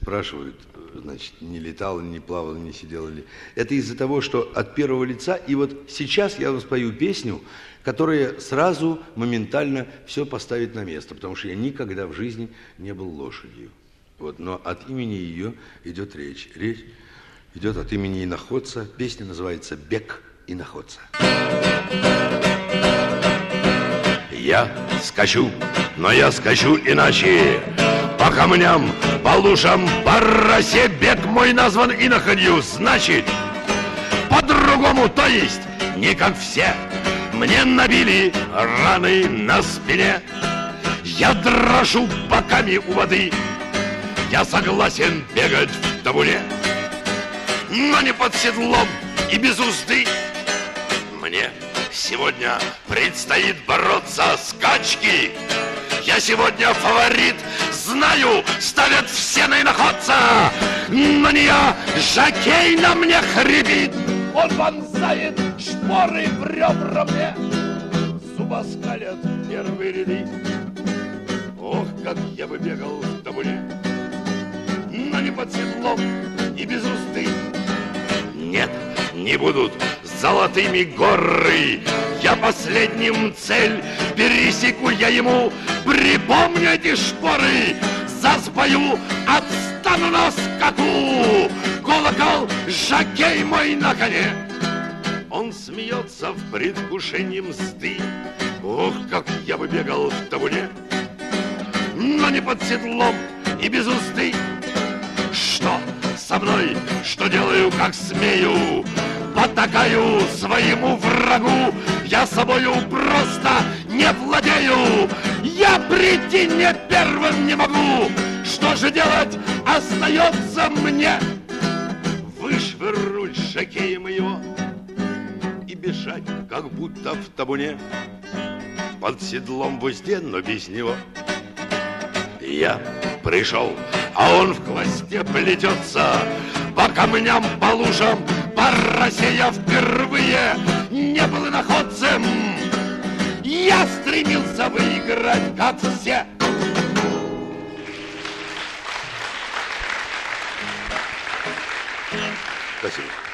спрашивают, значит, не летал, не плавал, не сидел ли. Это из-за того, что от первого лица, и вот сейчас я вам спою песню, которая сразу, моментально все поставит на место, потому что я никогда в жизни не был лошадью. Вот, но от имени ее идет речь. Речь идет от имени иноходца. Песня называется «Бег иноходца». Я скачу, но я скачу иначе. По камням, по лужам, по росе бег мой назван иноходью. Значит, по-другому, то есть не как все. Мне набили раны на спине. Я дрожу боками у воды. Я согласен бегать в табуре, но не под седлом и без узды. Мне сегодня предстоит бороться с качки. Я сегодня фаворит, знаю, ставят все на иноходца. Но не я, жокей на мне хрипит. Он вонзает шпоры в ребра мне. Зубоскалят первые ряды. Ох, как я бы бегал в табуре, но не под седлом и без узды. Нет, не будут золотыми горы. Я последним цель пересеку я ему. Припомню эти шпоры, заспою, отстану на скаку. Колокол, жокей мой на коне. Он смеется в предвкушении мзды. Ох, как я бы бегал в табуре, но не под седлом и без узды. Что со мной, что делаю, как смею, потакаю своему врагу. Я собою просто не владею. Я прийти не первым не могу. Что же делать остается мне? Вышвырнуть жокеем его и бежать, как будто в табуне, под седлом в узде, но без него. Я пришел, а он в хвосте плетется. По камням, по лужам, по росе я впервые не был иноходцем. Я стремился выиграть, как все. Спасибо.